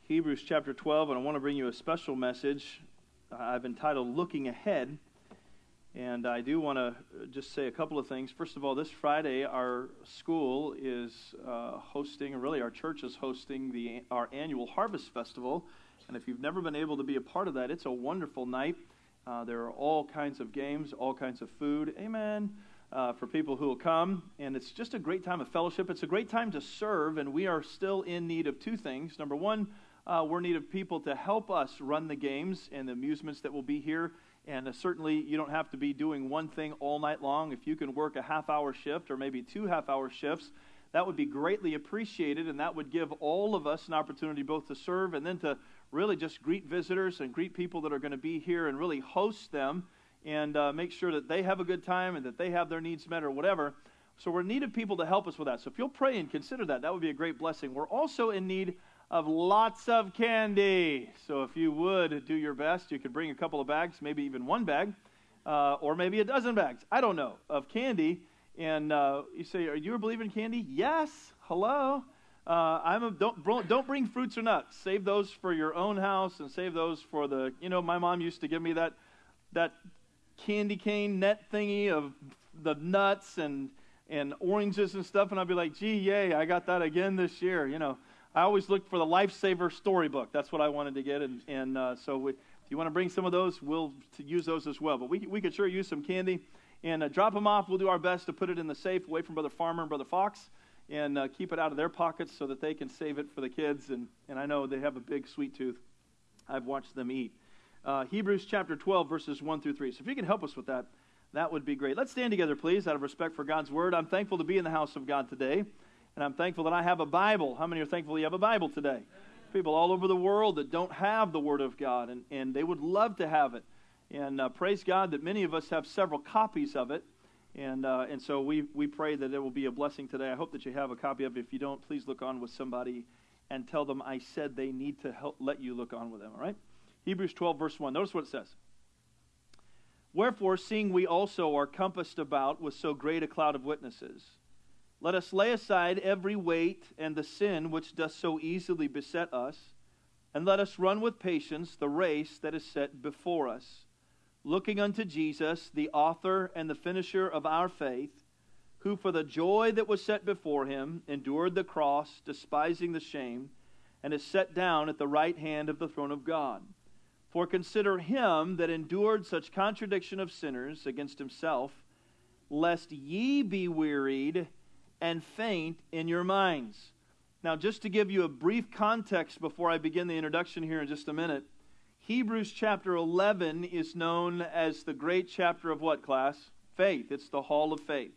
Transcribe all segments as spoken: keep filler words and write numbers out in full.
Hebrews chapter twelve, and I want to bring you a special message I've entitled Looking Ahead. And I do want to just say a couple of things. First of all, this Friday, our school is uh, hosting, or really our church is hosting the our annual Harvest Festival. And if you've never been able to be a part of that, it's a wonderful night. Uh, there are all kinds of games, all kinds of food. Amen. Uh, for people who will come, and it's just a great time of fellowship. It's a great time to serve, and we are still in need of two things. Number one, uh, we're in need of people to help us run the games and the amusements that will be here, and uh, certainly you don't have to be doing one thing all night long. If you can work a half-hour shift or maybe two half-hour shifts, that would be greatly appreciated, and that would give all of us an opportunity both to serve and then to really just greet visitors and greet people that are going to be here and really host them and uh, make sure that they have a good time and that they have their needs met or whatever. So we're in need of people to help us with that. So if you'll pray and consider that, that would be a great blessing. We're also in need of lots of candy. So if you would do your best, you could bring a couple of bags, maybe even one bag, uh, or maybe a dozen bags, I don't know, of candy. And uh, you say, are you a believer in candy? Yes. Hello. Uh, I'm a, don't, don't bring fruits or nuts. Save those for your own house and save those for the, you know, my mom used to give me that that candy cane net thingy of the nuts and and oranges and stuff, and I'd be like, gee, yay, I got that again this year. You know, I always looked for the Lifesaver storybook. That's what I wanted to get, and and uh, so we, if you want to bring some of those, we'll to use those as well. But we we could sure use some candy, and uh, drop them off. We'll do our best to put it in the safe away from Brother Farmer and Brother Fox, and uh, keep it out of their pockets so that they can save it for the kids. And and I know they have a big sweet tooth. I've watched them eat. Uh, Hebrews chapter twelve, verses one through three. So if you can help us with that, that would be great. Let's stand together, please, out of respect for God's Word. I'm thankful to be in the house of God today, and I'm thankful that I have a Bible. How many are thankful you have a Bible today? People all over the world that don't have the Word of God, and, and they would love to have it. And uh, praise God that many of us have several copies of it, and uh, and so we, we pray that it will be a blessing today. I hope that you have a copy of it. If you don't, please look on with somebody and tell them I said they need to help let you look on with them, all right? Hebrews twelve, verse one. Notice what it says. Wherefore, seeing we also are compassed about with so great a cloud of witnesses, let us lay aside every weight and the sin which doth so easily beset us, and let us run with patience the race that is set before us, looking unto Jesus, the author and the finisher of our faith, who for the joy that was set before him endured the cross, despising the shame, and is set down at the right hand of the throne of God. For consider him that endured such contradiction of sinners against himself, lest ye be wearied and faint in your minds. Now, just to give you a brief context before I begin the introduction here in just a minute, Hebrews chapter eleven is known as the great chapter of what, class? Faith. It's the hall of faith.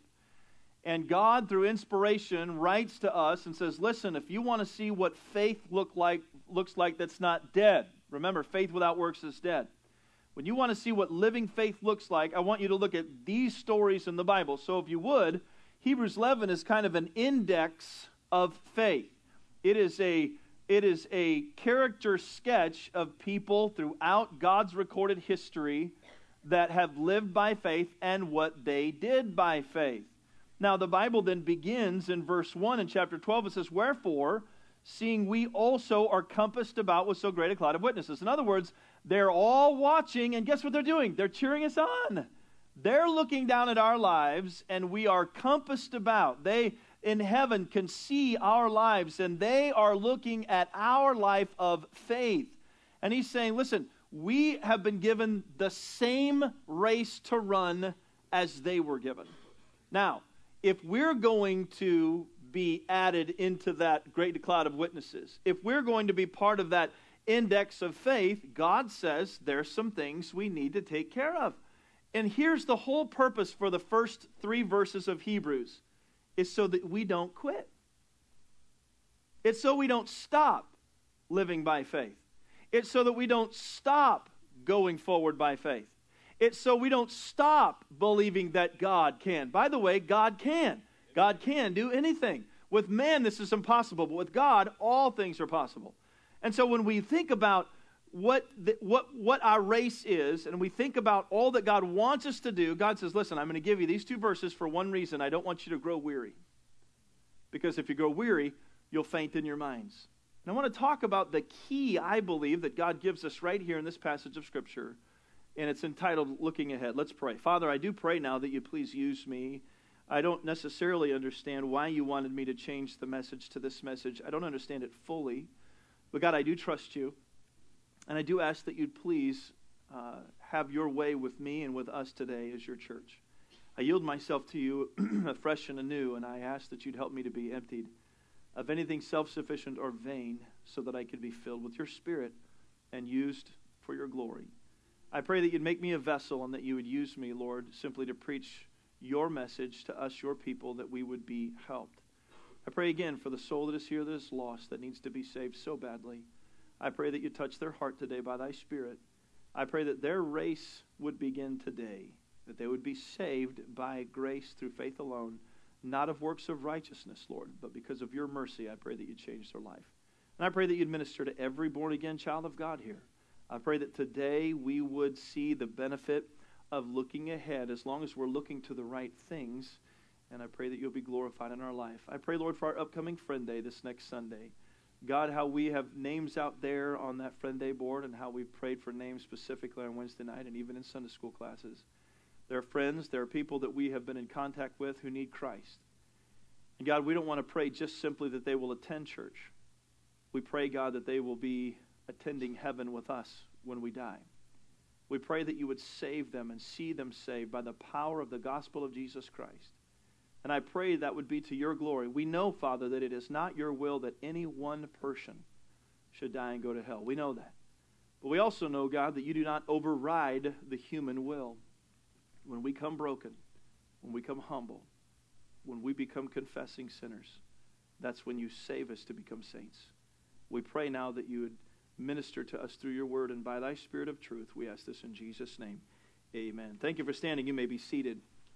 And God, through inspiration, writes to us and says, listen, if you want to see what faith look like, looks like that's not dead, remember, faith without works is dead. When you want to see what living faith looks like, I want you to look at these stories in the Bible. So if you would, Hebrews eleven is kind of an index of faith. It is a, it is a character sketch of people throughout God's recorded history that have lived by faith and what they did by faith. Now, the Bible then begins in verse one in chapter twelve. It says, wherefore, seeing we also are compassed about with so great a cloud of witnesses. In other words, they're all watching, and guess what they're doing? They're cheering us on. They're looking down at our lives, and we are compassed about. They, in heaven, can see our lives, and they are looking at our life of faith. And he's saying, listen, we have been given the same race to run as they were given. Now, if we're going to be added into that great cloud of witnesses, if we're going to be part of that index of faith, God says there's some things we need to take care of. And here's the whole purpose for the first three verses of Hebrews, is so that we don't quit. It's so we don't stop living by faith. It's so that we don't stop going forward by faith. It's so we don't stop believing that God can. By the way, God can. God can do anything. With man, this is impossible, but with God, all things are possible. And so when we think about what the, what what our race is, and we think about all that God wants us to do, God says, listen, I'm going to give you these two verses for one reason. I don't want you to grow weary. Because if you grow weary, you'll faint in your minds. And I want to talk about the key, I believe, that God gives us right here in this passage of Scripture. And it's entitled Looking Ahead. Let's pray. Father, I do pray now that you please use me. I don't necessarily understand why you wanted me to change the message to this message. I don't understand it fully. But God, I do trust you. And I do ask that you'd please uh, have your way with me and with us today as your church. I yield myself to you afresh and anew, and I ask that you'd help me to be emptied of anything self-sufficient or vain so that I could be filled with your Spirit and used for your glory. I pray that you'd make me a vessel and that you would use me, Lord, simply to preach your message to us, your people, that we would be helped. I pray again for the soul that is here that is lost, that needs to be saved so badly. I pray that you touch their heart today by thy Spirit. I pray that their race would begin today, that they would be saved by grace through faith alone, not of works of righteousness, Lord, but because of your mercy. I pray that you'd change their life. And I pray that you'd minister to every born-again child of God here. I pray that today we would see the benefit of looking ahead as long as we're looking to the right things. And I pray that you'll be glorified in our life. I pray, Lord, for our upcoming Friend Day this next Sunday. God, how we have names out there on that Friend Day board and how we've prayed for names specifically on Wednesday night and even in Sunday school classes. There are friends, there are people that we have been in contact with who need Christ. And God, we don't want to pray just simply that they will attend church. We pray, God, that they will be attending heaven with us when we die. We pray that you would save them and see them saved by the power of the gospel of Jesus Christ. And I pray that would be to your glory. We know, Father, that it is not your will that any one person should die and go to hell. We know that. But we also know, God, that you do not override the human will. When we come broken, when we come humble, when we become confessing sinners, that's when you save us to become saints. We pray now that you would minister to us through your word, and by thy Spirit of truth, we ask this in Jesus' name. Amen. Thank you for standing. You may be seated.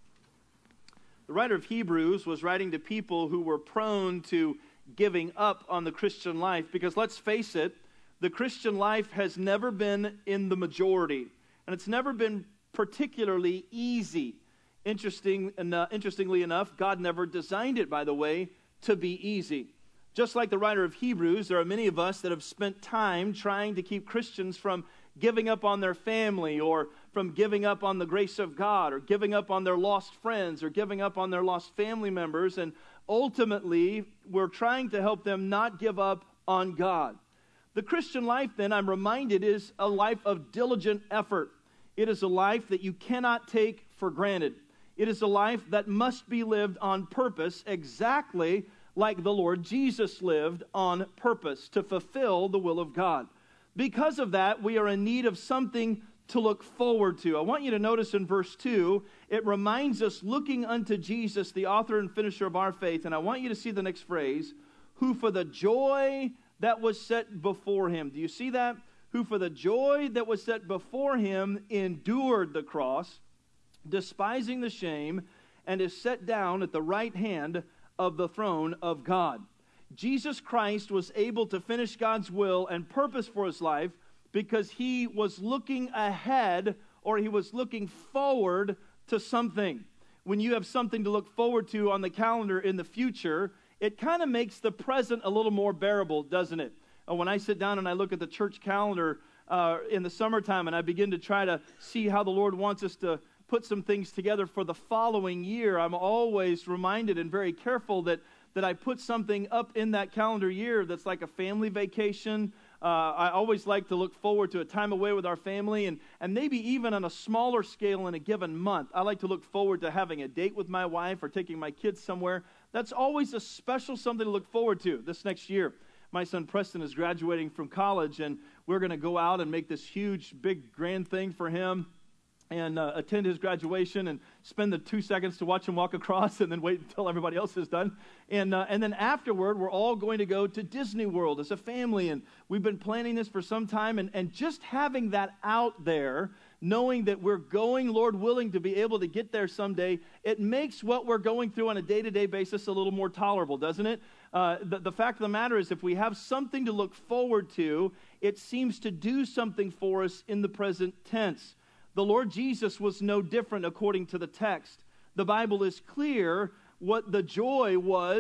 The writer of Hebrews was writing to people who were prone to giving up on the Christian life, because let's face it, the Christian life has never been in the majority, and it's never been particularly easy. Interesting, uh, interestingly enough, God never designed it, by the way, to be easy. Just like the writer of Hebrews, there are many of us that have spent time trying to keep Christians from giving up on their family, or from giving up on the grace of God, or giving up on their lost friends, or giving up on their lost family members, and ultimately we're trying to help them not give up on God. The Christian life, then, I'm reminded, is a life of diligent effort. It is a life that you cannot take for granted. It is a life that must be lived on purpose, exactly like the Lord Jesus lived on purpose, to fulfill the will of God. Because of that, we are in need of something to look forward to. I want you to notice in verse two, it reminds us, looking unto Jesus, the author and finisher of our faith. And I want you to see the next phrase, who for the joy that was set before him. Do you see that? Who for the joy that was set before him endured the cross, despising the shame, and is set down at the right hand of the throne of God. Jesus Christ was able to finish God's will and purpose for his life because he was looking ahead, or he was looking forward to something. When you have something to look forward to on the calendar in the future, it kind of makes the present a little more bearable, doesn't it? When I sit down and I look at the church calendar uh, in the summertime and I begin to try to see how the Lord wants us to put some things together for the following year, I'm always reminded and very careful that, that I put something up in that calendar year that's like a family vacation. Uh, I always like to look forward to a time away with our family, and, and maybe even on a smaller scale in a given month. I like to look forward to having a date with my wife or taking my kids somewhere. That's always a special something to look forward to this next year. My son Preston is graduating from college, and we're going to go out and make this huge, big, grand thing for him and uh, attend his graduation and spend the two seconds to watch him walk across and then wait until everybody else is done. And uh, and then afterward, we're all going to go to Disney World as a family, and we've been planning this for some time, and, and just having that out there, knowing that we're going, Lord willing, to be able to get there someday, it makes what we're going through on a day-to-day basis a little more tolerable, doesn't it? Uh, the, the fact of the matter is, if we have something to look forward to, it seems to do something for us in the present tense. The Lord Jesus was no different according to the text. The Bible is clear what the joy was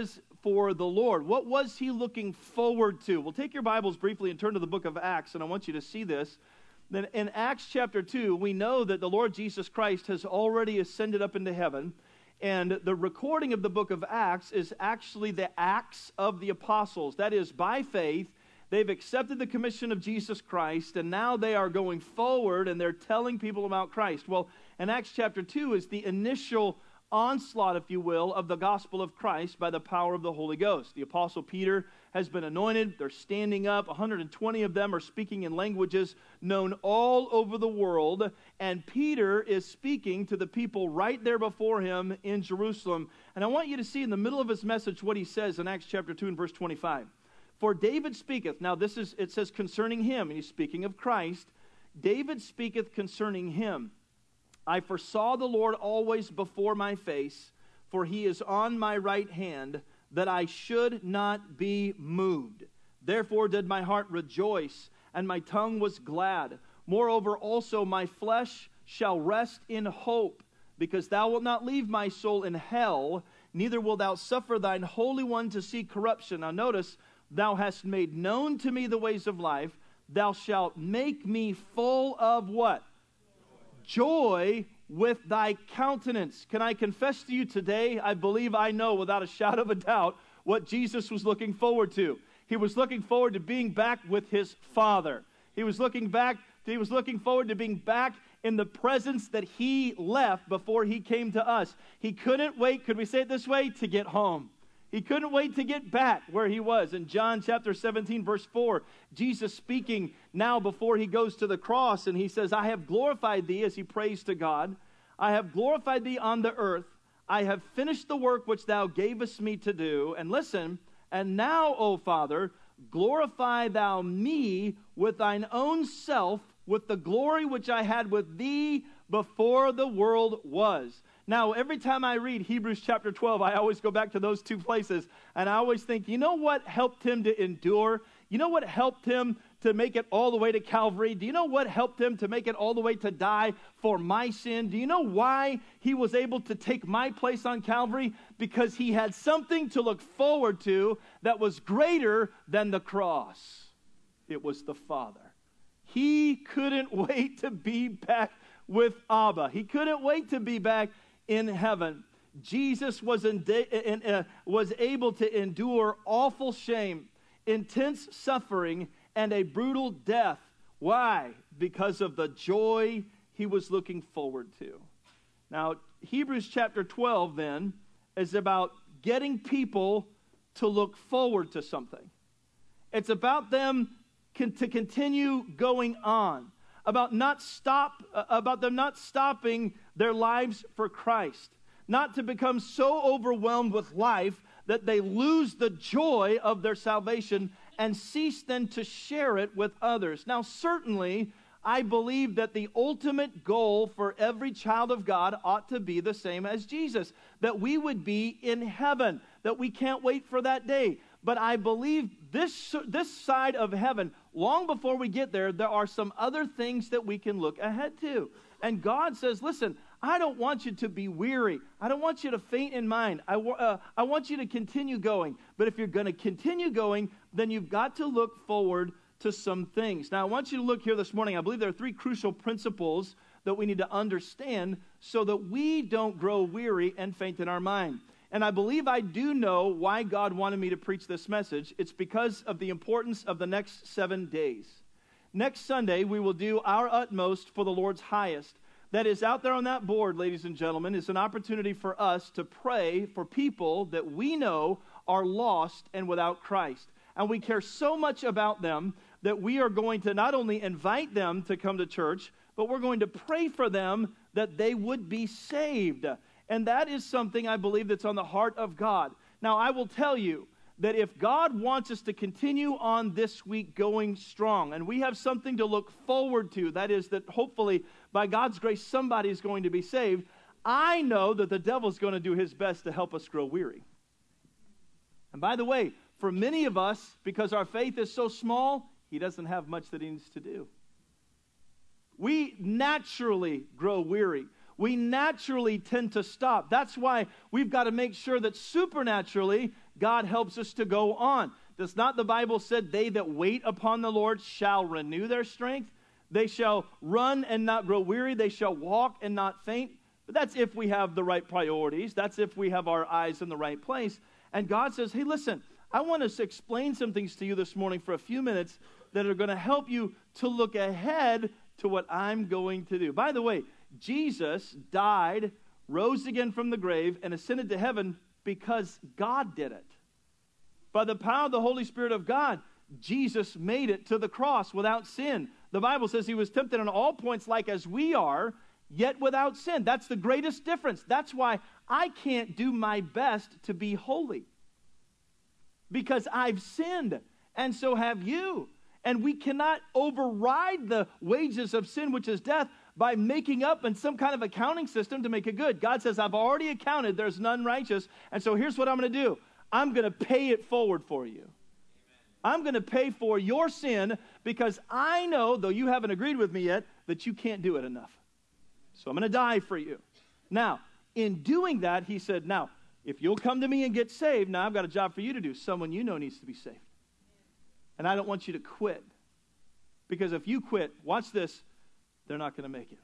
for the Lord. What was he looking forward to? Well, take your Bibles briefly and turn to the book of Acts, and I want you to see this. Then in Acts chapter two, we know that the Lord Jesus Christ has already ascended up into heaven, and the recording of the book of Acts is actually the Acts of the Apostles. That is, by faith, they've accepted the commission of Jesus Christ, and now they are going forward, and they're telling people about Christ. Well, in Acts chapter two is the initial onslaught, if you will, of the gospel of Christ by the power of the Holy Ghost. The Apostle Peter has been anointed. They're standing up. one hundred twenty of them are speaking in languages known all over the world. And Peter is speaking to the people right there before him in Jerusalem. And I want you to see in the middle of his message what he says in Acts chapter two and verse twenty-five. For David speaketh. Now this is, it says concerning him, and he's speaking of Christ. David speaketh concerning him. I foresaw the Lord always before my face, for he is on my right hand, that I should not be moved. Therefore did my heart rejoice, and my tongue was glad. Moreover also my flesh shall rest in hope, because thou wilt not leave my soul in hell, neither wilt thou suffer thine Holy One to see corruption. Now notice, thou hast made known to me the ways of life. Thou shalt make me full of what? Joy with thy countenance. Can I confess to you today, I believe I know without a shadow of a doubt what Jesus was looking forward to. He was looking forward to being back with his Father. He was looking back, he was looking forward to being back in the presence that he left before he came to us. He couldn't wait, could we say it this way, to get home. He couldn't wait to get back where he was. In John chapter seventeen, verse four, Jesus speaking now before he goes to the cross, and he says, I have glorified thee, as he prays to God. I have glorified thee on the earth. I have finished the work which thou gavest me to do. And listen, and now, O Father, glorify thou me with thine own self, with the glory which I had with thee before the world was. Now, every time I read Hebrews chapter twelve, I always go back to those two places, and I always think, you know what helped him to endure? You know what helped him to make it all the way to Calvary? Do you know what helped him to make it all the way to die for my sin? Do you know why he was able to take my place on Calvary? Because he had something to look forward to that was greater than the cross. It was the Father. He couldn't wait to be back with Abba. He couldn't wait to be back in heaven. Jesus was, in de- in, uh, was able to endure awful shame, intense suffering, and a brutal death. Why? Because of the joy he was looking forward to. Now, Hebrews chapter twelve then is about getting people to look forward to something. It's about them con- to continue going on. About not stop, uh, about them not stopping their lives for Christ, not to become so overwhelmed with life that they lose the joy of their salvation and cease then to share it with others. Now, certainly, I believe that the ultimate goal for every child of God ought to be the same as Jesus, that we would be in heaven, that we can't wait for that day. But I believe this, this side of heaven, long before we get there, there are some other things that we can look ahead to. And God says, listen, I don't want you to be weary. I don't want you to faint in mind. I, uh, I want you to continue going. But if you're going to continue going, then you've got to look forward to some things. Now, I want you to look here this morning. I believe there are three crucial principles that we need to understand so that we don't grow weary and faint in our mind. And I believe I do know why God wanted me to preach this message. It's because of the importance of the next seven days. Next Sunday, we will do our utmost for the Lord's highest. That is out there on that board, ladies and gentlemen, is an opportunity for us to pray for people that we know are lost and without Christ. And we care so much about them that we are going to not only invite them to come to church, but we're going to pray for them that they would be saved. And that is something I believe that's on the heart of God. Now, I will tell you that if God wants us to continue on this week going strong, and we have something to look forward to, that is that hopefully, by God's grace, somebody is going to be saved, I know that the devil's going to do his best to help us grow weary. And by the way, for many of us, because our faith is so small, he doesn't have much that he needs to do. We naturally grow weary. We naturally tend to stop. That's why we've got to make sure that supernaturally God helps us to go on. Does not the Bible said, they that wait upon the Lord shall renew their strength? They shall run and not grow weary. They shall walk and not faint. But that's if we have the right priorities. That's if we have our eyes in the right place. And God says, hey, listen, I want to explain some things to you this morning for a few minutes that are going to help you to look ahead to what I'm going to do. By the way, Jesus died, rose again from the grave, and ascended to heaven because God did it. By the power of the Holy Spirit of God, Jesus made it to the cross without sin. The Bible says he was tempted in all points like as we are, yet without sin. That's the greatest difference. That's why I can't do my best to be holy. Because I've sinned, and so have you. And we cannot override the wages of sin, which is death, by making up in some kind of accounting system to make it good. God says, I've already accounted, there's none righteous, and so here's what I'm going to do. I'm going to pay it forward for you. I'm going to pay for your sin because I know, though you haven't agreed with me yet, that you can't do it enough. So I'm going to die for you. Now, in doing that, he said, now, if you'll come to me and get saved, now I've got a job for you to do. Someone you know needs to be saved. And I don't want you to quit. Because if you quit, watch this, they're not going to make it.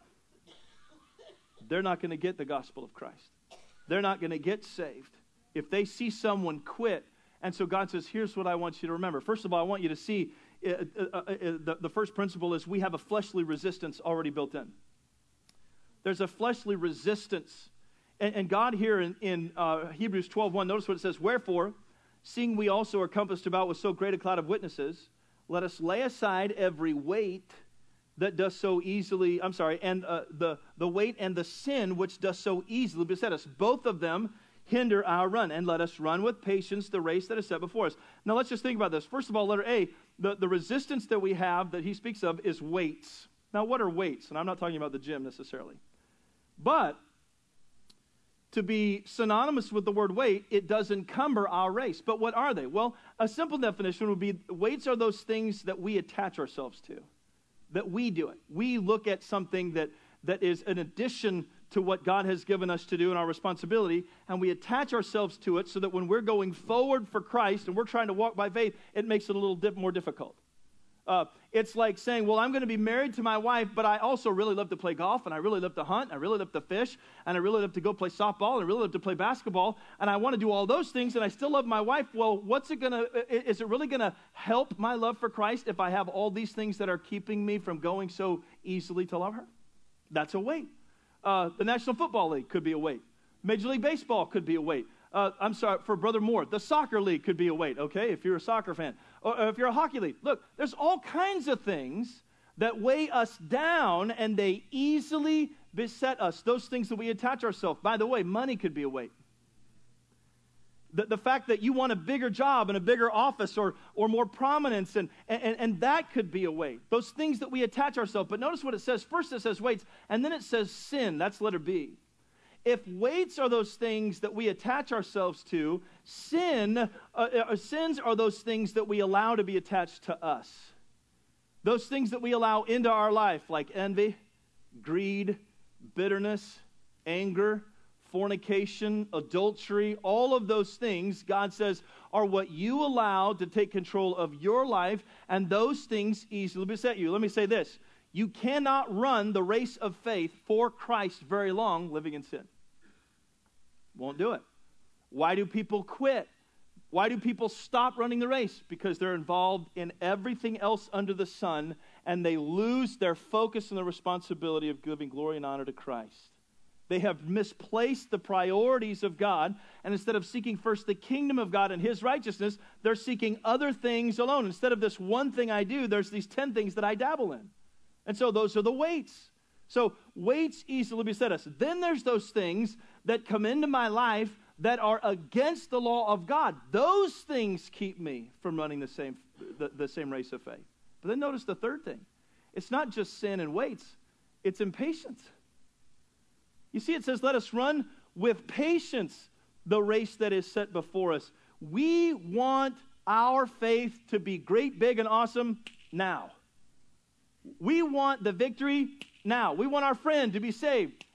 They're not going to get the gospel of Christ. They're not going to get saved if they see someone quit. And so God says, here's what I want you to remember. First of all, I want you to see uh, uh, uh, the, the first principle is we have a fleshly resistance already built in. There's a fleshly resistance. And, and God here in, in uh, Hebrews twelve one, notice what it says, wherefore, seeing we also are compassed about with so great a cloud of witnesses, let us lay aside every weight that does so easily, I'm sorry, and uh, the, the weight and the sin which does so easily beset us. Both of them hinder our run, and let us run with patience the race that is set before us. Now let's just think about this. First of all, letter A, the, the resistance that we have that he speaks of is weights. Now what are weights? And I'm not talking about the gym necessarily. But to be synonymous with the word weight, it does encumber our race. But what are they? Well, a simple definition would be weights are those things that we attach ourselves to, that we do it. We look at something that, that is an addition to what God has given us to do in our responsibility, and we attach ourselves to it so that when we're going forward for Christ and we're trying to walk by faith, it makes it a little dip more difficult. Uh, it's like saying, well, I'm going to be married to my wife, but I also really love to play golf, and I really love to hunt, and I really love to fish, and I really love to go play softball, and I really love to play basketball, and I want to do all those things, and I still love my wife. Well, what's it going to, is it really going to help my love for Christ if I have all these things that are keeping me from going so easily to love her? That's a weight. Uh, the National Football League could be a weight. Major League Baseball could be a weight. Uh, I'm sorry, for Brother Moore, the soccer league could be a weight, okay, if you're a soccer fan. Or, or if you're a hockey league. Look, there's all kinds of things that weigh us down, and they easily beset us, those things that we attach ourselves. By the way, money could be a weight. The, the fact that you want a bigger job and a bigger office or, or more prominence, and, and, and that could be a weight. Those things that we attach ourselves. But notice what it says. First it says weights, and then it says sin. That's letter B. If weights are those things that we attach ourselves to, sin, uh, uh, sins are those things that we allow to be attached to us. Those things that we allow into our life, like envy, greed, bitterness, anger, fornication, adultery, all of those things, God says, are what you allow to take control of your life, and those things easily beset you. Let me say this. You cannot run the race of faith for Christ very long living in sin. Won't do it. Why do people quit? Why do people stop running the race? Because they're involved in everything else under the sun, and they lose their focus and the responsibility of giving glory and honor to Christ. They have misplaced the priorities of God, and instead of seeking first the kingdom of God and His righteousness, they're seeking other things alone. Instead of this one thing I do, there's these ten things that I dabble in. And so those are the weights. So weights easily beset us. Then there's those things that come into my life that are against the law of God. Those things keep me from running the same, the, the same race of faith. But then notice the third thing. It's not just sin and weights. It's impatience. You see, it says, let us run with patience the race that is set before us. We want our faith to be great, big, and awesome now. We want the victory now. We want our friend to be saved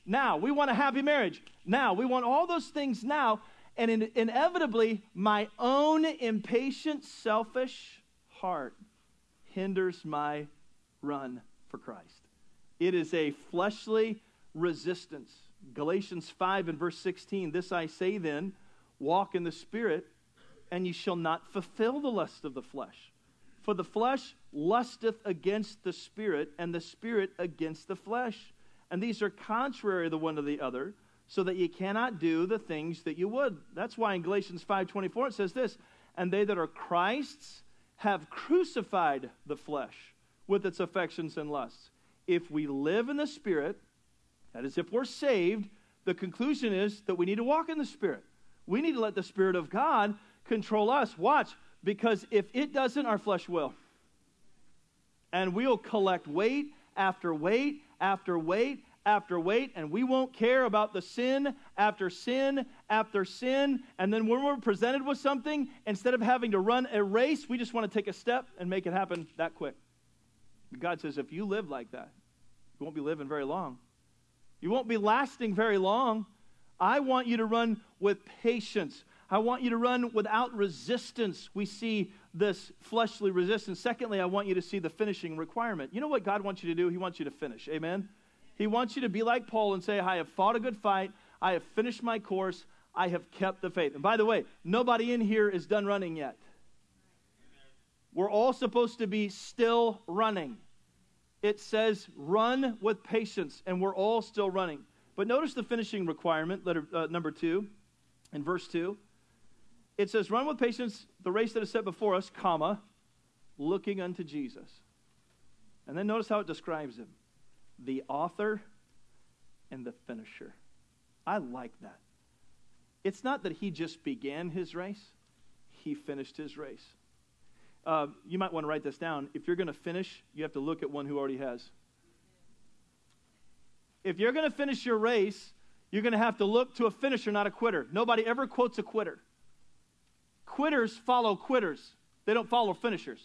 now. We want a happy marriage now. We want all those things now. And in, inevitably, my own impatient, selfish heart hinders my run for Christ. It is a fleshly resistance. Galatians five and verse sixteen, this I say then, walk in the Spirit, and ye shall not fulfill the lust of the flesh. For the flesh lusteth against the Spirit, and the Spirit against the flesh. And these are contrary the one to the other, so that ye cannot do the things that you would. That's why in Galatians five twenty-four it says this, and they that are Christ's have crucified the flesh with its affections and lusts. If we live in the Spirit, that is, if we're saved, the conclusion is that we need to walk in the Spirit. We need to let the Spirit of God control us. Watch, because if it doesn't, our flesh will. And we'll collect weight after weight after weight after weight, and we won't care about the sin after sin after sin. And then when we're presented with something, instead of having to run a race, we just want to take a step and make it happen that quick. God says, if you live like that, you won't be living very long. You won't be lasting very long. I want you to run with patience. I want you to run without resistance. We see this fleshly resistance. Secondly, I want you to see the finishing requirement. You know what God wants you to do? He wants you to finish. Amen? He wants you to be like Paul and say, I have fought a good fight. I have finished my course. I have kept the faith. And by the way, nobody in here is done running yet. We're all supposed to be still running. It says, run with patience, and we're all still running. But notice the finishing requirement, letter uh, number two, in verse two. It says, run with patience the race that is set before us, comma, looking unto Jesus. And then notice how it describes him. The author and the finisher. I like that. It's not that he just began his race. He finished his race. Uh, you might want to write this down. If you're going to finish, you have to look at one who already has. If you're going to finish your race, you're going to have to look to a finisher, not a quitter. Nobody ever quotes a quitter. Quitters follow quitters. They don't follow finishers.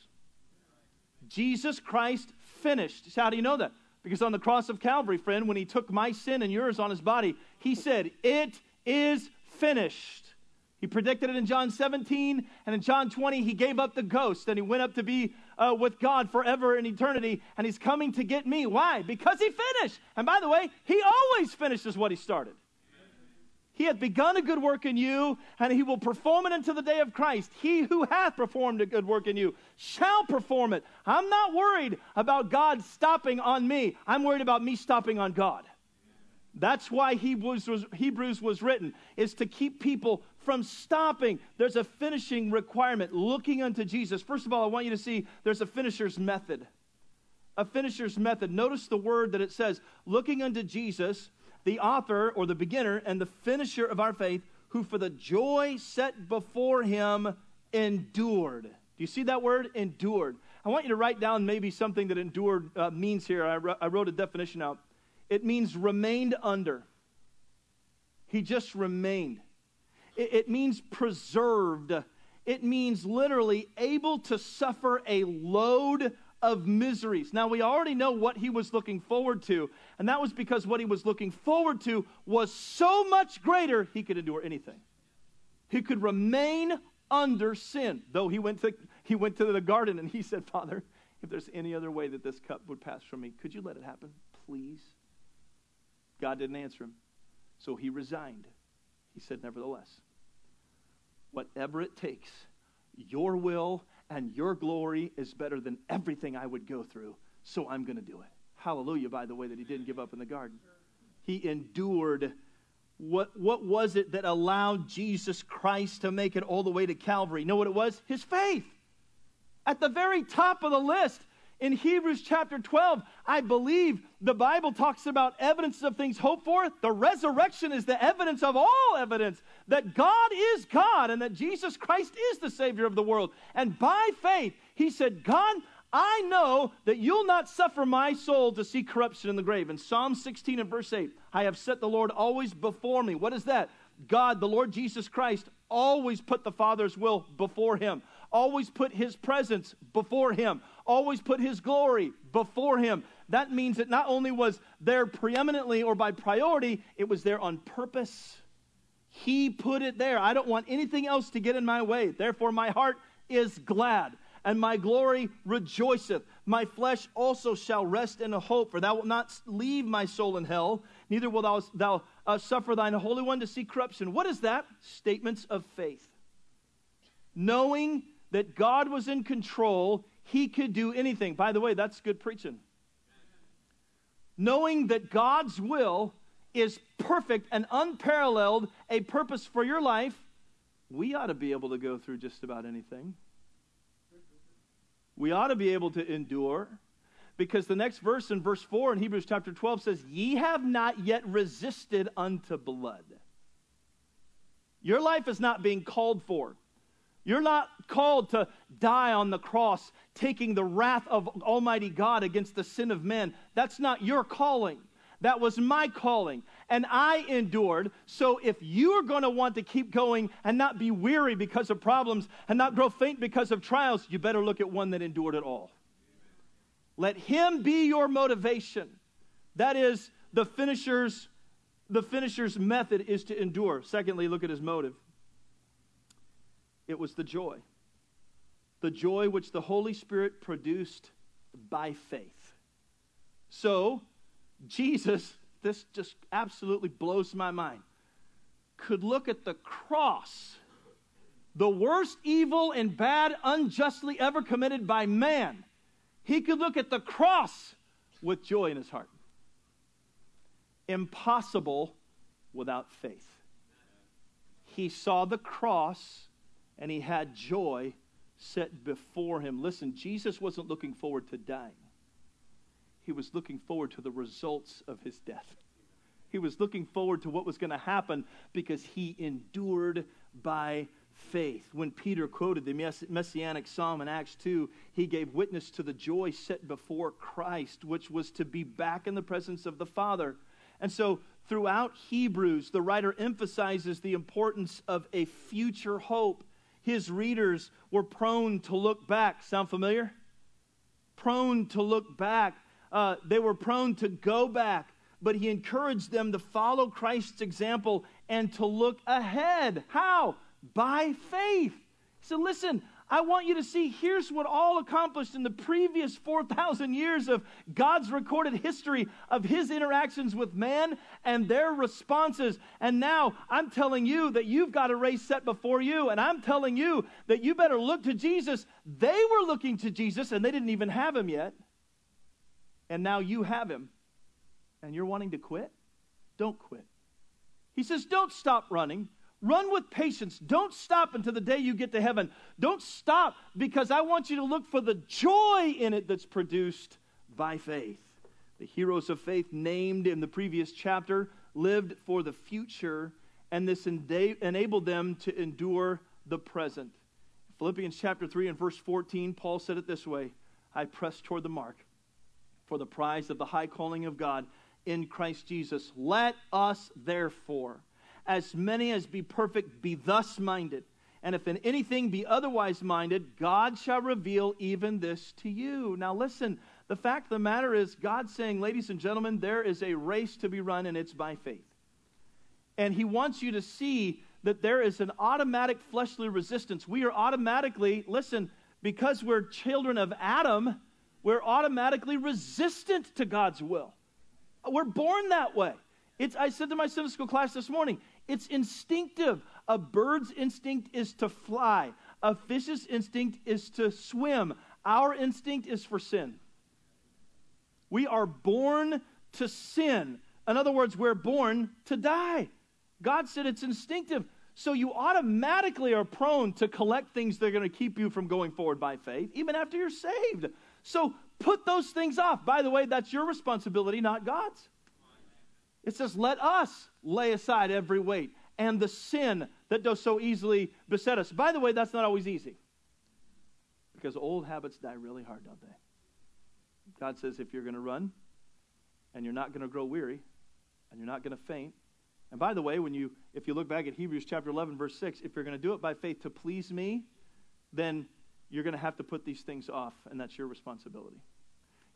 Jesus Christ finished. So how do you know that? Because on the cross of Calvary, friend, when he took my sin and yours on his body, he said, it is finished. He predicted it in John seventeen, and in John twenty, he gave up the ghost, and he went up to be uh, with God forever in eternity, and he's coming to get me. Why? Because he finished. And by the way, he always finishes what he started. He hath begun a good work in you, and he will perform it until the day of Christ. He who hath performed a good work in you shall perform it. I'm not worried about God stopping on me. I'm worried about me stopping on God. That's why Hebrews was, Hebrews was written, is to keep people from stopping. There's a finishing requirement, looking unto Jesus. First of all, I want you to see there's a finisher's method. A finisher's method. Notice the word that it says, looking unto Jesus, the author or the beginner and the finisher of our faith, who for the joy set before him endured. Do you see that word? Endured. I want you to write down maybe something that endured uh, means here. I, I wrote a definition out. It means remained under. He just remained. It, it means preserved. It means literally able to suffer a load of miseries. Now, we already know what he was looking forward to, and that was because what he was looking forward to was so much greater, he could endure anything. He could remain under sin, though he went to, he went to the garden and he said, Father, if there's any other way that this cup would pass from me, could you let it happen, please? God didn't answer him, so he resigned. He said, nevertheless, whatever it takes, your will and your glory is better than everything I would go through, so I'm going to do it. Hallelujah, by the way, that he didn't give up in the garden. He endured. What, what was it that allowed Jesus Christ to make it all the way to Calvary? You know what it was? His faith. At the very top of the list, in Hebrews chapter twelve, I believe the Bible talks about evidence of things hoped for. The resurrection is the evidence of all evidence that God is God and that Jesus Christ is the Savior of the world. And by faith, he said, God, I know that you'll not suffer my soul to see corruption in the grave. In Psalm sixteen and verse eight, I have set the Lord always before me. What is that? God, the Lord Jesus Christ, always put the Father's will before him. Always put his presence before him. Always put his glory before him. that means it not only was there preeminently or by priority, it was there on purpose. He put it there. I don't want anything else to get in my way. Therefore, my heart is glad, and my glory rejoiceth. My flesh also shall rest in a hope, for thou wilt not leave my soul in hell, neither wilt thou, thou uh, suffer thine Holy One to see corruption. What is that? Statements of faith. Knowing that God was in control, he could do anything. By the way, that's good preaching. Knowing that God's will is perfect and unparalleled, a purpose for your life, we ought to be able to go through just about anything. We ought to be able to endure, because the next verse in verse four in Hebrews chapter twelve says, ye have not yet resisted unto blood. Your life is not being called for. You're not called to die on the cross, taking the wrath of Almighty God against the sin of men. That's not your calling. That was my calling, and I endured. So if you are going to want to keep going and not be weary because of problems and not grow faint because of trials, you better look at one that endured it all. Let him be your motivation. That is the finisher's, the finisher's method is to endure. Secondly, look at his motive. It was the joy. The joy which the Holy Spirit produced by faith. So, Jesus, this just absolutely blows my mind, could look at the cross, the worst evil and bad unjustly ever committed by man. He could look at the cross with joy in his heart. Impossible without faith. He saw the cross and he had joy set before him. Listen, Jesus wasn't looking forward to dying. He was looking forward to the results of his death. He was looking forward to what was going to happen because he endured by faith. When Peter quoted the mess- messianic psalm in Acts two, he gave witness to the joy set before Christ, which was to be back in the presence of the Father. And so throughout Hebrews, the writer emphasizes the importance of a future hope. His readers were prone to look back. Sound familiar? Prone to look back. Uh, they were prone to go back, but he encouraged them to follow Christ's example and to look ahead. How? By faith. He said, listen, I want you to see, here's what all accomplished in the previous four thousand years of God's recorded history of his interactions with man and their responses. And now I'm telling you that you've got a race set before you, and I'm telling you that you better look to Jesus. They were looking to Jesus, and they didn't even have him yet. And now you have him, and you're wanting to quit? Don't quit. He says, don't stop running. Run with patience. Don't stop until the day you get to heaven. Don't stop, because I want you to look for the joy in it that's produced by faith. The heroes of faith named in the previous chapter lived for the future, and this enda- enabled them to endure the present. Philippians chapter three and verse fourteen, Paul said it this way, I press toward the mark for the prize of the high calling of God in Christ Jesus. Let us therefore, as many as be perfect, be thus minded. And if in anything be otherwise minded, God shall reveal even this to you. Now listen, the fact of the matter is, God's saying, ladies and gentlemen, there is a race to be run, and it's by faith. And he wants you to see that there is an automatic fleshly resistance. We are automatically, listen, because we're children of Adam, we're automatically resistant to God's will. We're born that way. It's, I said to my Sunday school class this morning, it's instinctive. A bird's instinct is to fly. A fish's instinct is to swim. Our instinct is for sin. We are born to sin. In other words, we're born to die. God said it's instinctive. So you automatically are prone to collect things that are going to keep you from going forward by faith, even after you're saved. So put those things off. By the way, that's your responsibility, not God's. It says, let us lay aside every weight and the sin that does so easily beset us. By the way, that's not always easy, because old habits die really hard, don't they? God says if you're going to run and you're not going to grow weary and you're not going to faint. And by the way, when you if you look back at Hebrews chapter eleven, verse six, if you're going to do it by faith to please me, then you're going to have to put these things off, and that's your responsibility.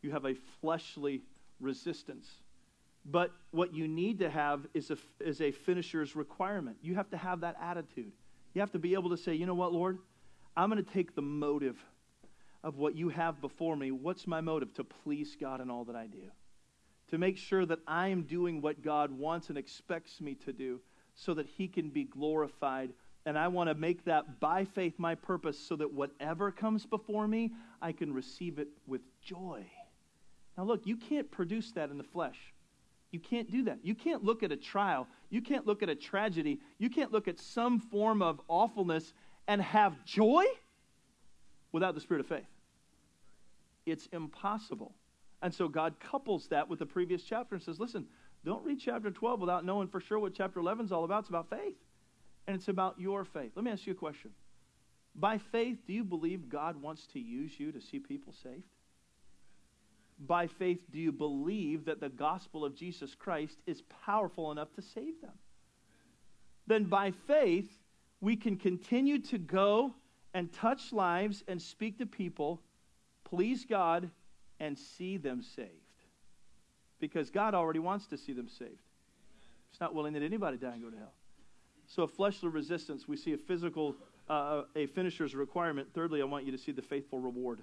You have a fleshly resistance. But what you need to have is a, is a finisher's requirement. You have to have that attitude. You have to be able to say, you know what, Lord? I'm going to take the motive of what you have before me. What's my motive? To please God in all that I do. To make sure that I am doing what God wants and expects me to do so that he can be glorified. And I want to make that by faith my purpose so that whatever comes before me, I can receive it with joy. Now look, you can't produce that in the flesh. You can't do that. You can't look at a trial. You can't look at a tragedy. You can't look at some form of awfulness and have joy without the spirit of faith. It's impossible. And so God couples that with the previous chapter and says, listen, don't read chapter twelve without knowing for sure what chapter eleven is all about. It's about faith. And it's about your faith. Let me ask you a question. By faith, do you believe God wants to use you to see people saved? By faith, do you believe that the gospel of Jesus Christ is powerful enough to save them? Then by faith, we can continue to go and touch lives and speak to people, please God, and see them saved. Because God already wants to see them saved. He's not willing that anybody die and go to hell. So a fleshly resistance, we see a physical, uh, a finisher's requirement. Thirdly, I want you to see the faithful reward.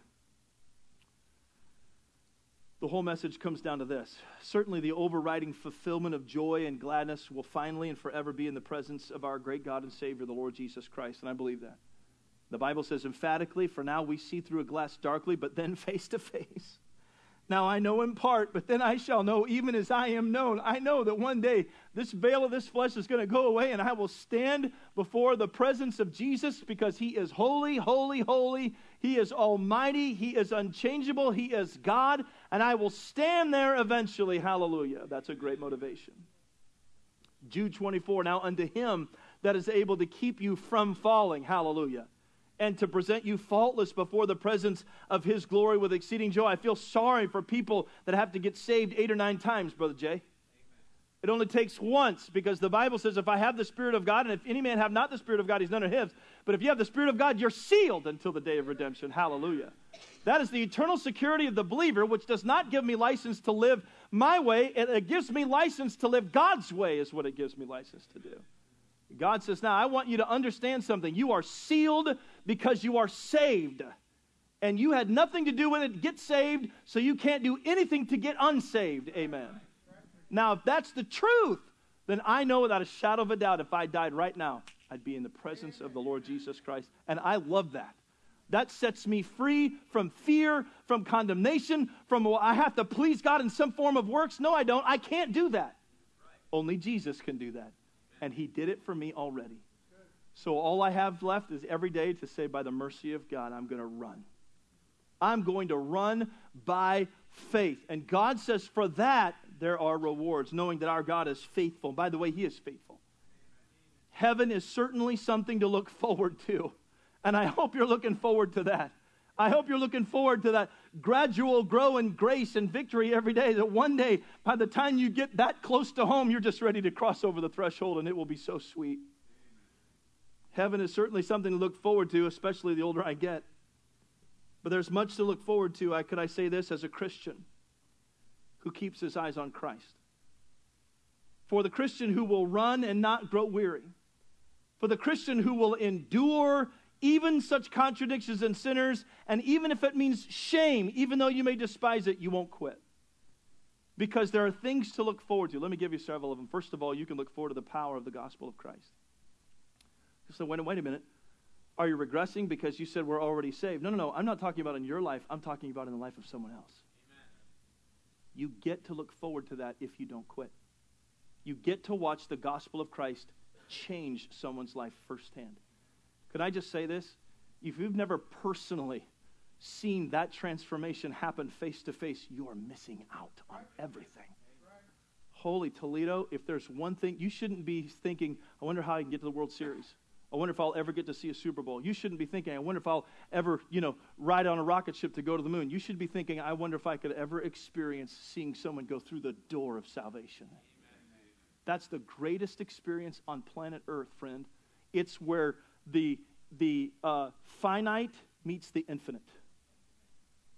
The whole message comes down to this. Certainly the overriding fulfillment of joy and gladness will finally and forever be in the presence of our great God and Savior, the Lord Jesus Christ, and I believe that. The Bible says emphatically, for now we see through a glass darkly, but then face to face. Now I know in part, but then I shall know even as I am known. I know that one day this veil of this flesh is going to go away and I will stand before the presence of Jesus because he is holy, holy, holy. He is almighty. He is unchangeable. He is God. And I will stand there eventually. Hallelujah. That's a great motivation. Jude twenty-four, now unto him that is able to keep you from falling. Hallelujah. And to present you faultless before the presence of his glory with exceeding joy. I feel sorry for people that have to get saved eight or nine times, Brother Jay. Amen. It only takes once, because the Bible says if I have the Spirit of God, and if any man have not the Spirit of God, he's none of his. But if you have the Spirit of God, you're sealed until the day of redemption. Hallelujah. That is the eternal security of the believer, which does not give me license to live my way. It, it gives me license to live God's way is what it gives me license to do. God says, now I want you to understand something. You are sealed because you are saved. And you had nothing to do with it. Get saved, so you can't do anything to get unsaved. Amen. Now, if that's the truth, then I know without a shadow of a doubt, if I died right now, I'd be in the presence of the Lord Jesus Christ. And I love that. That sets me free from fear, from condemnation, from, well, I have to please God in some form of works. No, I don't. I can't do that. Only Jesus can do that. And he did it for me already. So all I have left is every day to say, by the mercy of God, I'm going to run. I'm going to run by faith. And God says for that, there are rewards, knowing that our God is faithful. By the way, he is faithful. Heaven is certainly something to look forward to. And I hope you're looking forward to that. I hope you're looking forward to that gradual grow in grace and victory every day, that one day, by the time you get that close to home, you're just ready to cross over the threshold, and it will be so sweet. Heaven is certainly something to look forward to, especially the older I get. But there's much to look forward to, I, could I say this, as a Christian who keeps his eyes on Christ. For the Christian who will run and not grow weary. For the Christian who will endure even such contradictions and sinners, and even if it means shame, even though you may despise it, you won't quit. Because there are things to look forward to. Let me give you several of them. First of all, you can look forward to the power of the gospel of Christ. So wait, wait a minute. Are you regressing because you said we're already saved? No, no, no. I'm not talking about in your life. I'm talking about in the life of someone else. Amen. You get to look forward to that if you don't quit. You get to watch the gospel of Christ change someone's life firsthand. Could I just say this? If you've never personally seen that transformation happen face to face, you are missing out on everything. Holy Toledo, if there's one thing, you shouldn't be thinking, I wonder how I can get to the World Series. I wonder if I'll ever get to see a Super Bowl. You shouldn't be thinking, I wonder if I'll ever, you know, ride on a rocket ship to go to the moon. You should be thinking, I wonder if I could ever experience seeing someone go through the door of salvation. Amen. That's the greatest experience on planet Earth, friend. It's where the, the uh, finite meets the infinite.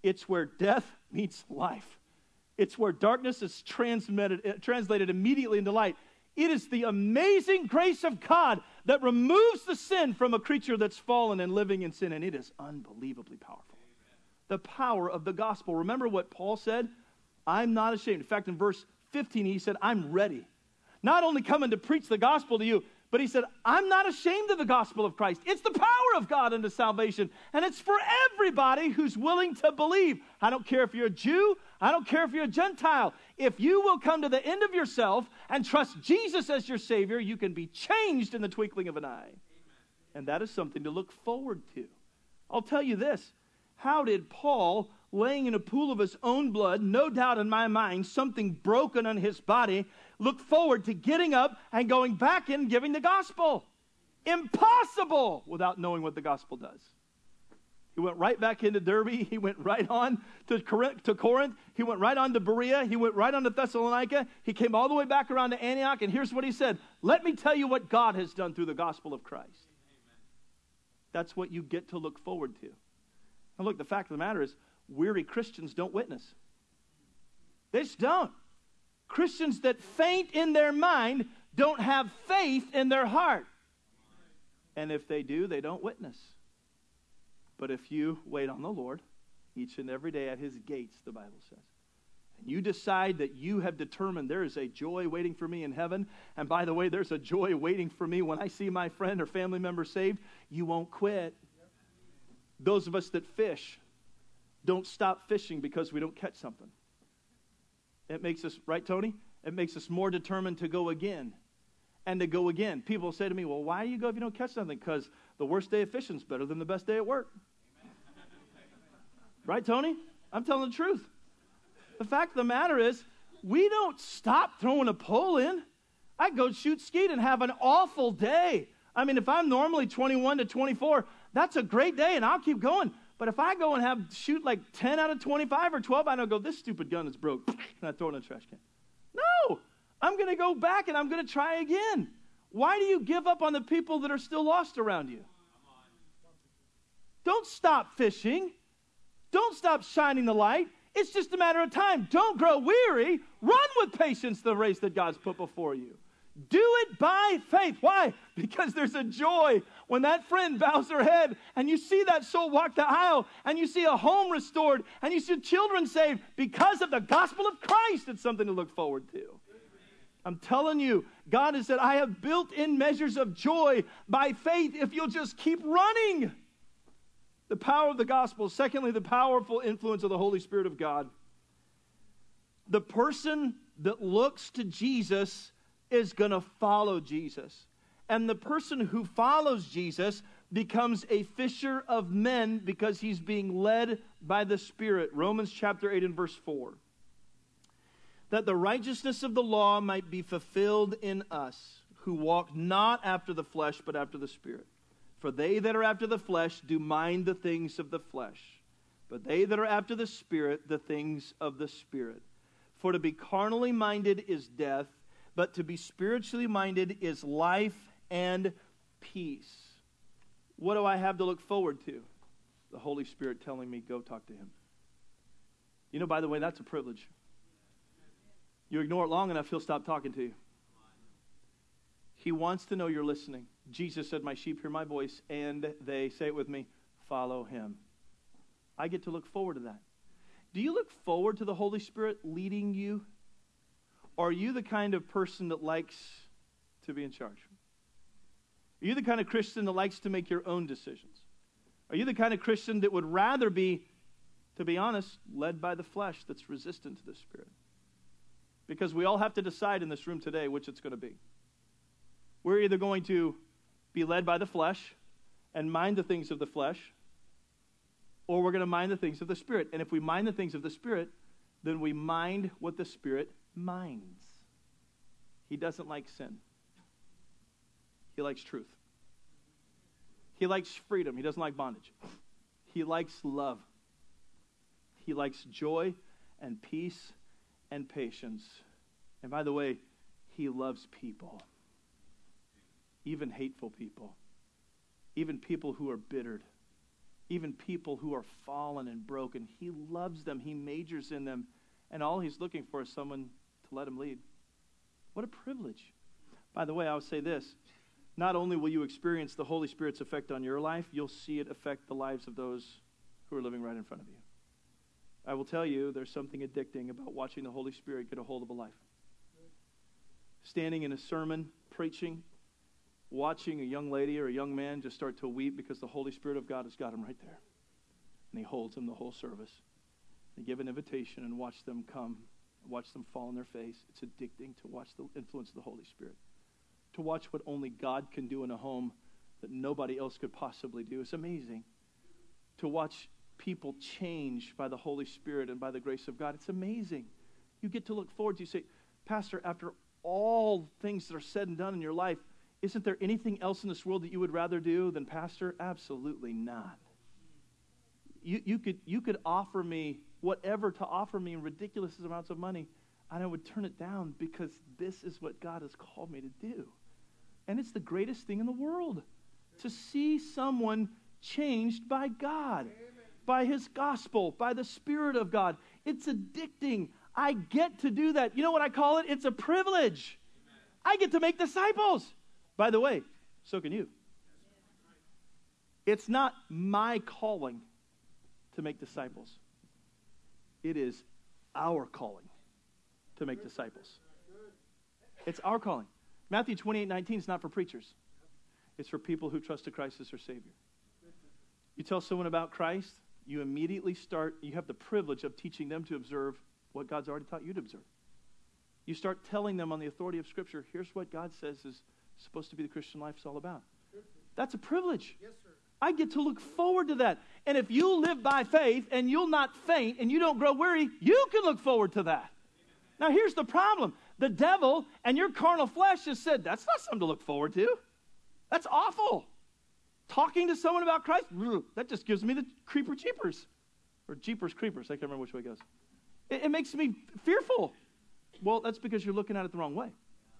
It's where death meets life. It's where darkness is transmitted, translated immediately into light. It is the amazing grace of God that removes the sin from a creature that's fallen and living in sin, and it is unbelievably powerful. The power of the gospel. Remember what Paul said? I'm not ashamed. In fact, in verse fifteen, he said, I'm ready. Not only coming to preach the gospel to you, but he said, I'm not ashamed of the gospel of Christ. It's the power of God unto salvation, and it's for everybody who's willing to believe. I don't care if you're a Jew. I don't care if you're a Gentile. If you will come to the end of yourself and trust Jesus as your Savior, you can be changed in the twinkling of an eye. Amen. And that is something to look forward to. I'll tell you this. How did Paul, laying in a pool of his own blood, no doubt in my mind, something broken on his body, look forward to getting up and going back in and giving the gospel? Impossible without knowing what the gospel does. He went right back into Derbe. He went right on to Corinth. He went right on to Berea. He went right on to Thessalonica. He came all the way back around to Antioch. And here's what he said. Let me tell you what God has done through the gospel of Christ. Amen. That's what you get to look forward to. And look, the fact of the matter is, weary Christians don't witness. They just don't. Christians that faint in their mind don't have faith in their heart. And if they do, they don't witness. But if you wait on the Lord each and every day at his gates, the Bible says, and you decide that you have determined there is a joy waiting for me in heaven, and by the way, there's a joy waiting for me when I see my friend or family member saved, you won't quit. Those of us that fish don't stop fishing because we don't catch something. It makes us, right, Tony? It makes us more determined to go again and to go again. People say to me, well, why do you go if you don't catch something? Because the worst day of fishing is better than the best day at work. Right, Tony? I'm telling the truth. The fact of the matter is, we don't stop throwing a pole in. I go shoot skeet and have an awful day. I mean, if I'm normally twenty-one to twenty-four, that's a great day, and I'll keep going. But if I go and have shoot like ten out of twenty-five or twelve, I don't go, this stupid gun is broke, and I throw it in the trash can. No! I'm going to go back, and I'm going to try again. Why do you give up on the people that are still lost around you? Don't stop fishing. Don't stop shining the light. It's just a matter of time. Don't grow weary. Run with patience the race that God's put before you. Do it by faith. Why? Because there's a joy when that friend bows her head and you see that soul walk the aisle and you see a home restored and you see children saved because of the gospel of Christ. It's something to look forward to. I'm telling you, God has said, I have built in measures of joy by faith if you'll just keep running. The power of the gospel. Secondly, the powerful influence of the Holy Spirit of God. The person that looks to Jesus is going to follow Jesus. And the person who follows Jesus becomes a fisher of men because he's being led by the Spirit. Romans chapter eight and verse four. That the righteousness of the law might be fulfilled in us, who walk not after the flesh, but after the Spirit. For they that are after the flesh do mind the things of the flesh, but they that are after the Spirit, the things of the Spirit. For to be carnally minded is death, but to be spiritually minded is life and peace. What do I have to look forward to? The Holy Spirit telling me, go talk to him. You know, by the way, that's a privilege. You ignore it long enough, he'll stop talking to you. He wants to know you're listening. Jesus said, my sheep hear my voice, and they, say it with me, follow him. I get to look forward to that. Do you look forward to the Holy Spirit leading you? Or are you the kind of person that likes to be in charge? Are you the kind of Christian that likes to make your own decisions? Are you the kind of Christian that would rather be, to be honest, led by the flesh that's resistant to the Spirit? Because we all have to decide in this room today which it's going to be. We're either going to be led by the flesh and mind the things of the flesh, or we're going to mind the things of the Spirit. And if we mind the things of the Spirit, then we mind what the Spirit minds. He doesn't like sin. He likes truth. He likes freedom. He doesn't like bondage. He likes love. He likes joy and peace and patience. And by the way, he loves people. Even hateful people. Even people who are bittered. even people who are fallen and broken. He loves them. He majors in them. And all he's looking for is someone to let him lead. What a privilege. By the way, I'll say this. Not only will you experience the Holy Spirit's effect on your life, you'll see it affect the lives of those who are living right in front of you. I will tell you, there's something addicting about watching the Holy Spirit get a hold of a life. Standing in a sermon, preaching, watching a young lady or a young man just start to weep because the Holy Spirit of God has got him right there. And he holds them the whole service. They give an invitation and watch them come, watch them fall on their face. It's addicting to watch the influence of the Holy Spirit. To watch what only God can do in a home that nobody else could possibly do. It's amazing. To watch people change by the Holy Spirit and by the grace of God. It's amazing. You get to look forward to, you say, Pastor, after all things that are said and done in your life, isn't there anything else in this world that you would rather do than pastor? Absolutely not. You, you could you could offer me whatever to offer me in ridiculous amounts of money, and I would turn it down because this is what God has called me to do. And it's the greatest thing in the world to see someone changed by God, by his gospel, by the Spirit of God. It's addicting. I get to do that. You know what I call it? It's a privilege. I get to make disciples. By the way, so can you. It's not my calling to make disciples. It is our calling to make disciples. It's our calling. Matthew twenty-eight nineteen is not for preachers. It's for people who trust Christ as their Savior. You tell someone about Christ, you immediately start, you have the privilege of teaching them to observe what God's already taught you to observe. You start telling them on the authority of Scripture, here's what God says is supposed to be the Christian life is all about. That's a privilege. Yes, sir. I get to look forward to that. And if you live by faith and you'll not faint and you don't grow weary, you can look forward to that. Now here's the problem. The devil and your carnal flesh has said, that's not something to look forward to. That's awful. Talking to someone about Christ, that just gives me the creeper jeepers. Or jeepers creepers, I can't remember which way it goes. It, it makes me fearful. Well, that's because you're looking at it the wrong way.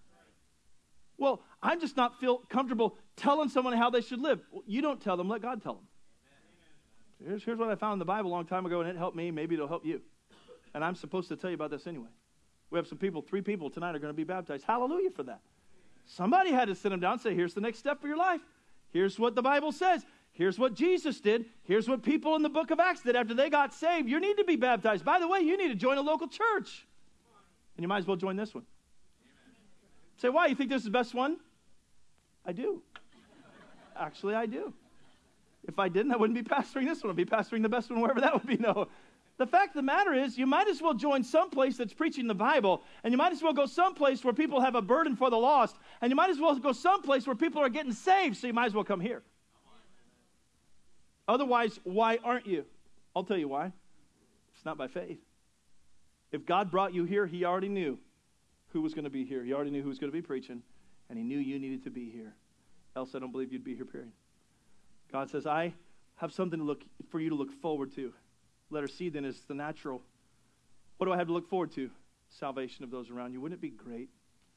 Well, I just not feel comfortable telling someone how they should live. Well, you don't tell them, let God tell them. Here's, here's what I found in the Bible a long time ago, and it helped me. Maybe it'll help you. And I'm supposed to tell you about this anyway. We have some people, three people tonight are going to be baptized. Hallelujah for that. Somebody had to sit them down and say, here's the next step for your life. Here's what the Bible says. Here's what Jesus did. Here's what people in the book of Acts did after they got saved. You need to be baptized. By the way, you need to join a local church. And you might as well join this one. Say, why? You think this is the best one? I do. Actually, I do. If I didn't, I wouldn't be pastoring this one. I'd be pastoring the best one, wherever that would be. No. The fact of the matter is, you might as well join someplace that's preaching the Bible, and you might as well go someplace where people have a burden for the lost, and you might as well go someplace where people are getting saved, so you might as well come here. Otherwise, why aren't you? I'll tell you why. It's not by faith. If God brought you here, he already knew who was going to be here. He already knew who was going to be preaching, and he knew you needed to be here. Else, I don't believe you'd be here, period. God says, I have something to look for you to look forward to. Letter C, then, is the natural. What do I have to look forward to? Salvation of those around you. Wouldn't it be great?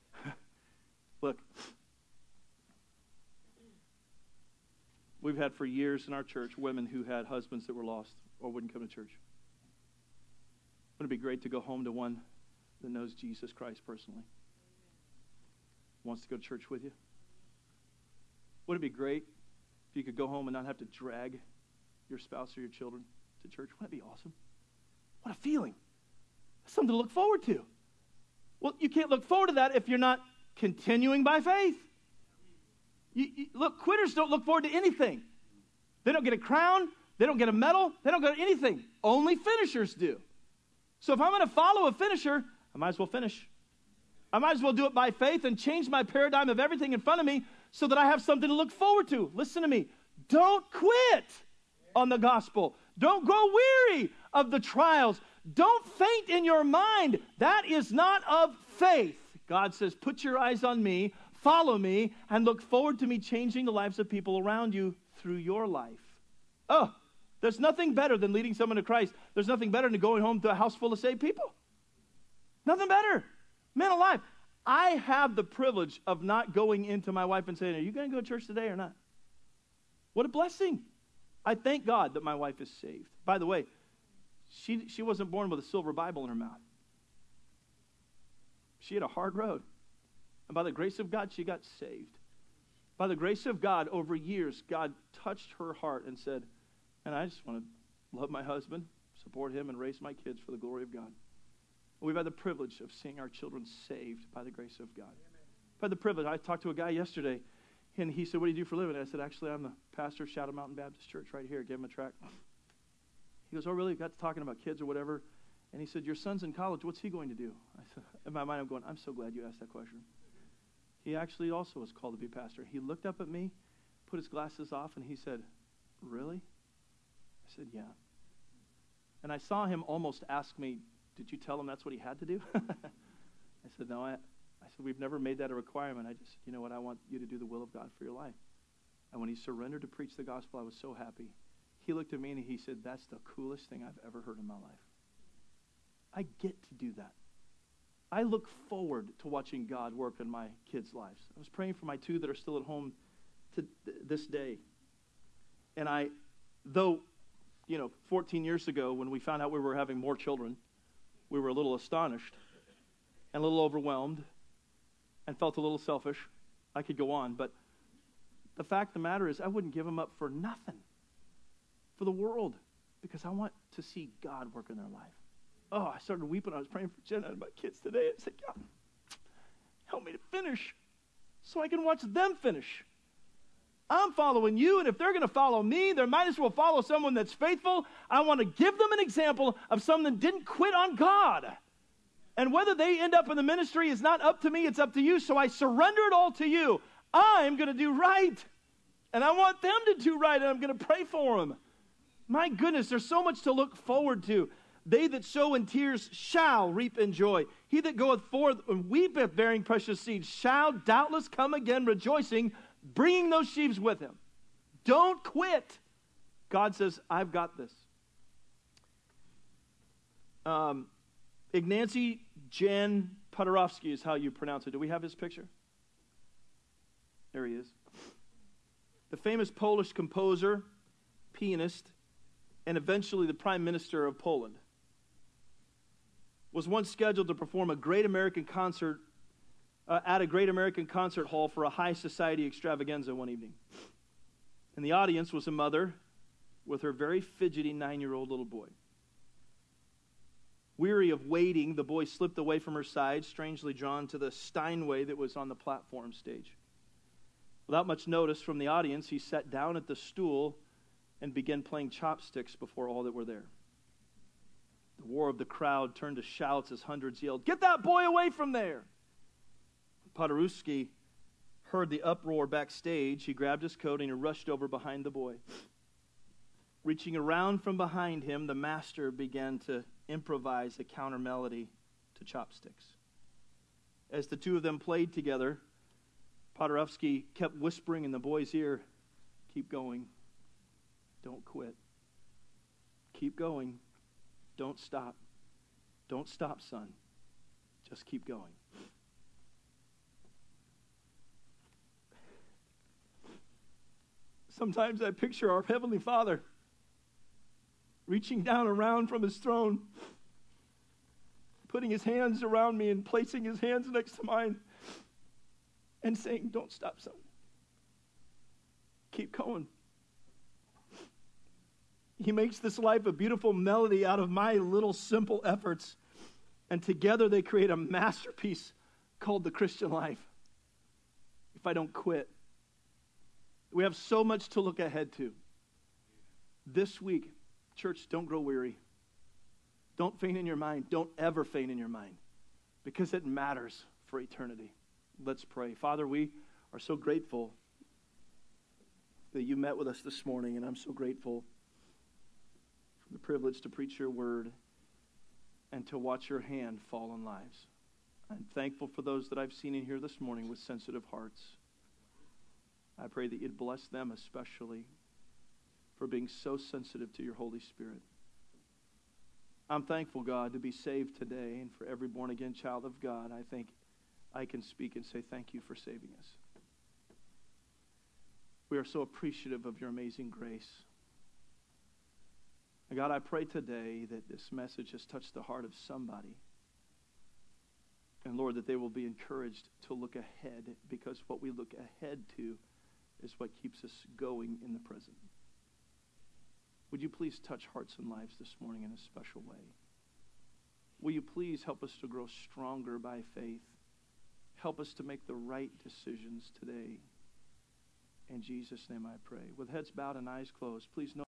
Look, we've had for years in our church women who had husbands that were lost or wouldn't come to church. Wouldn't it be great to go home to one that knows Jesus Christ personally? Wants to go to church with you? Wouldn't it be great if you could go home and not have to drag your spouse or your children to church? Wouldn't that be awesome? What a feeling. That's something to look forward to. Well, you can't look forward to that if you're not continuing by faith. You, you, look, quitters don't look forward to anything. They don't get a crown. They don't get a medal. They don't get anything. Only finishers do. So if I'm going to follow a finisher, I might as well finish. I might as well do it by faith and change my paradigm of everything in front of me so that I have something to look forward to. Listen to me. Don't quit on the gospel. Don't grow weary of the trials. Don't faint in your mind. That is not of faith. God says, put your eyes on me, follow me, and look forward to me changing the lives of people around you through your life. Oh, there's nothing better than leading someone to Christ. There's nothing better than going home to a house full of saved people. Nothing better. Man alive, I have the privilege of not going into my wife and saying, are you going to go to church today or not? What a blessing. I thank God that my wife is saved. By the way, she, she wasn't born with a silver Bible in her mouth. She had a hard road. And by the grace of God, she got saved. By the grace of God, over years, God touched her heart and said, and I just want to love my husband, support him, and raise my kids for the glory of God. We've had the privilege of seeing our children saved by the grace of God. Amen. By the privilege. I talked to a guy yesterday, and he said, what do you do for a living? And I said, actually, I'm the pastor of Shadow Mountain Baptist Church right here. Give him a tract. He goes, oh, really? Got to talking about kids or whatever. And he said, your son's in college. What's he going to do? I said, in my mind, I'm going, I'm so glad you asked that question. He actually also was called to be pastor. He looked up at me, put his glasses off, and he said, really? I said, yeah. And I saw him almost ask me, did you tell him that's what he had to do? I said, no, I, I said, we've never made that a requirement. I just, you know what, I want you to do the will of God for your life. And when he surrendered to preach the gospel, I was so happy. He looked at me and he said, that's the coolest thing I've ever heard in my life. I get to do that. I look forward to watching God work in my kids' lives. I was praying for my two that are still at home to th- this day. And I, though, you know, fourteen years ago when we found out we were having more children, we were a little astonished and a little overwhelmed and felt a little selfish. I could go on, but the fact of the matter is I wouldn't give them up for nothing, for the world, because I want to see God work in their life. Oh, I started weeping. I was praying for Jenna and my kids today. I said, God, help me to finish so I can watch them finish. I'm following you, and if they're going to follow me, they might as well follow someone that's faithful. I want to give them an example of someone that didn't quit on God. And whether they end up in the ministry is not up to me, it's up to you. So I surrender it all to you. I'm going to do right. And I want them to do right, and I'm going to pray for them. My goodness, there's so much to look forward to. They that sow in tears shall reap in joy. He that goeth forth and weepeth bearing precious seed shall doubtless come again rejoicing, bringing those sheaves with him. Don't quit. God says, I've got this. Um, Ignacy Jan Paderewski is how you pronounce it. Do we have his picture? There he is. The famous Polish composer, pianist, and eventually the Prime Minister of Poland, was once scheduled to perform a great American concert uh, at a great American concert hall for a high society extravaganza one evening. And the audience was a mother with her very fidgety nine-year-old little boy. Weary of waiting, the boy slipped away from her side, strangely drawn to the Steinway that was on the platform stage. Without much notice from the audience, he sat down at the stool and began playing chopsticks before all that were there. The roar of the crowd turned to shouts as hundreds yelled, "Get that boy away from there!" Paderewski heard the uproar backstage. He grabbed his coat and he rushed over behind the boy. Reaching around from behind him, the master began to improvise a counter melody to chopsticks. As the two of them played together, Paderewski kept whispering in the boy's ear, "Keep going. Don't quit. Keep going. Don't stop. Don't stop, son. Just keep going." Sometimes I picture our Heavenly Father reaching down around from his throne, putting his hands around me and placing his hands next to mine and saying, "Don't stop, son. Keep going." He makes this life a beautiful melody out of my little simple efforts, and together they create a masterpiece called the Christian life. If I don't quit. We have so much to look ahead to. This week, church, don't grow weary. Don't faint in your mind. Don't ever faint in your mind, because it matters for eternity. Let's pray. Father, we are so grateful that you met with us this morning, and I'm so grateful for the privilege to preach your word and to watch your hand fall on lives. I'm thankful for those that I've seen in here this morning with sensitive hearts. I pray that you'd bless them especially for being so sensitive to your Holy Spirit. I'm thankful, God, to be saved today, and for every born-again child of God, I think I can speak and say thank you for saving us. We are so appreciative of your amazing grace. And God, I pray today that this message has touched the heart of somebody. And Lord, that they will be encouraged to look ahead, because what we look ahead to is what keeps us going in the present. Would you please touch hearts and lives this morning in a special way? Will you please help us to grow stronger by faith? Help us to make the right decisions today. In Jesus' name I pray. With heads bowed and eyes closed, please know